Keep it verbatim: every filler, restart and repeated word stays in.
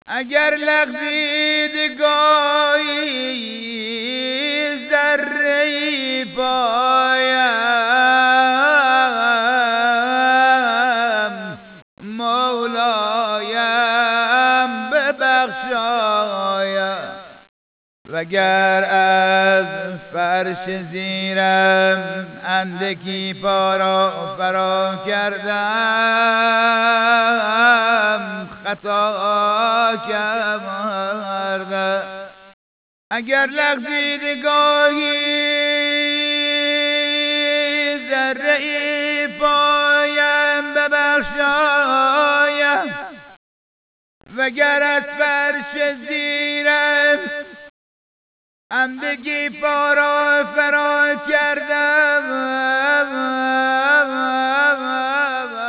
اگر لغزید گاهی ذره پایم مولایم ببخشایم وگر از فرش زیرم اندکی پا را فرا کردم خطا کردم اگر لغزید گاهی ذره پایم ببخشایم وگر از فرش زیرم اندکی پا را فرا کردم